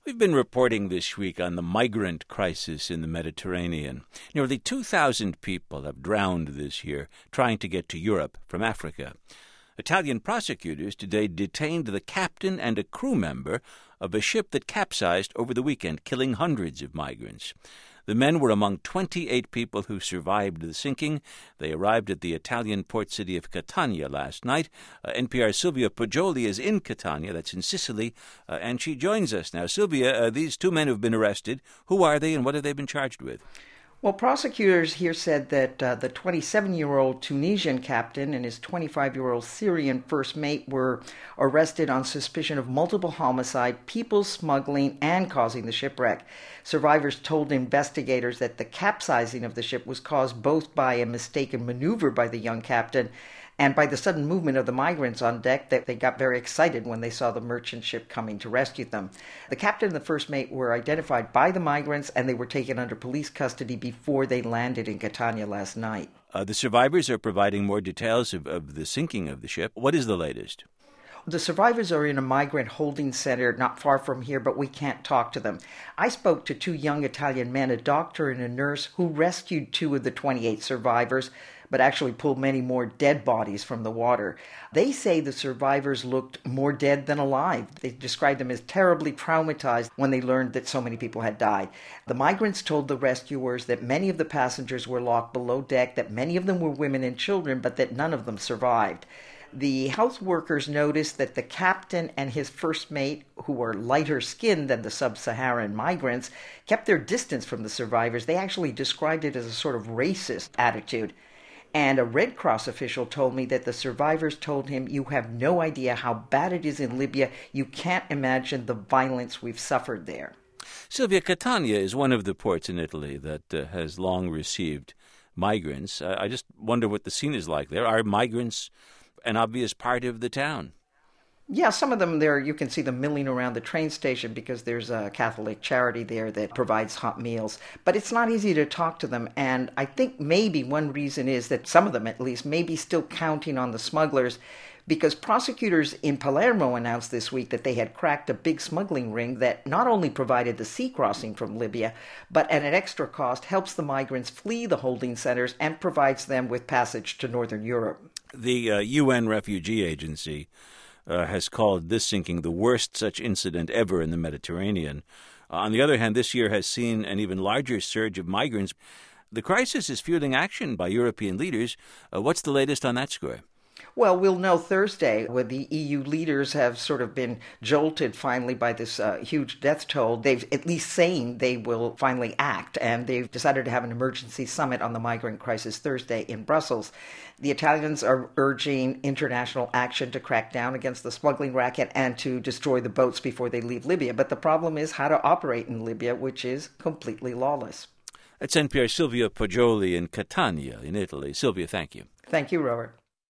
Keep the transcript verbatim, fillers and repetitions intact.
We've been reporting this week on the migrant crisis in the Mediterranean. Nearly two thousand people have drowned this year trying to get to Europe from Africa. Italian prosecutors today detained the captain and a crew member of a ship that capsized over the weekend, killing hundreds of migrants. The men were among twenty-eight people who survived the sinking. They arrived at the Italian port city of Catania last night. Uh, N P R's Silvia Poggioli is in Catania, that's in Sicily, uh, and she joins us now. Silvia, uh, these two men have been arrested. Who are they and what have they been charged with? Well, prosecutors here said that uh, the twenty-seven-year-old Tunisian captain and his twenty-five-year-old Syrian first mate were arrested on suspicion of multiple homicide, people smuggling, and causing the shipwreck. Survivors told investigators that the capsizing of the ship was caused both by a mistaken maneuver by the young captain and by the sudden movement of the migrants on deck. That they got very excited when they saw the merchant ship coming to rescue them. The captain and the first mate were identified by the migrants, and they were taken under police custody before they landed in Catania last night. Uh, the survivors are providing more details of, of the sinking of the ship. What is the latest? The survivors are in a migrant holding center not far from here, but we can't talk to them. I spoke to two young Italian men, a doctor and a nurse, who rescued two of the twenty-eight survivors, but actually pulled many more dead bodies from the water. They say the survivors looked more dead than alive. They described them as terribly traumatized when they learned that so many people had died. The migrants told the rescuers that many of the passengers were locked below deck, that many of them were women and children, but that none of them survived. The health workers noticed that the captain and his first mate, who were lighter skinned than the sub-Saharan migrants, kept their distance from the survivors. They actually described it as a sort of racist attitude. And a Red Cross official told me that the survivors told him, "You have no idea how bad it is in Libya. You can't imagine the violence we've suffered there." Silvia, Catania is one of the ports in Italy that uh, has long received migrants. Uh, I just wonder what the scene is like there. Are migrants an obvious part of the town? Yeah, some of them there, you can see them milling around the train station because there's a Catholic charity there that provides hot meals. But it's not easy to talk to them, and I think maybe one reason is that some of them, at least, may be still counting on the smugglers, because prosecutors in Palermo announced this week that they had cracked a big smuggling ring that not only provided the sea crossing from Libya, but at an extra cost helps the migrants flee the holding centers and provides them with passage to northern Europe. The uh, U N Refugee Agency uh, has called this sinking the worst such incident ever in the Mediterranean. Uh, on the other hand, this year has seen an even larger surge of migrants. The crisis is fueling action by European leaders. Uh, what's the latest on that score? Well, we'll know Thursday when the E U leaders have sort of been jolted finally by this uh, huge death toll. They've at least saying they will finally act, and they've decided to have an emergency summit on the migrant crisis Thursday in Brussels. The Italians are urging international action to crack down against the smuggling racket and to destroy the boats before they leave Libya. But the problem is how to operate in Libya, which is completely lawless. That's N P R's Silvia Poggioli in Catania in Italy. Silvia, thank you. Thank you, Robert.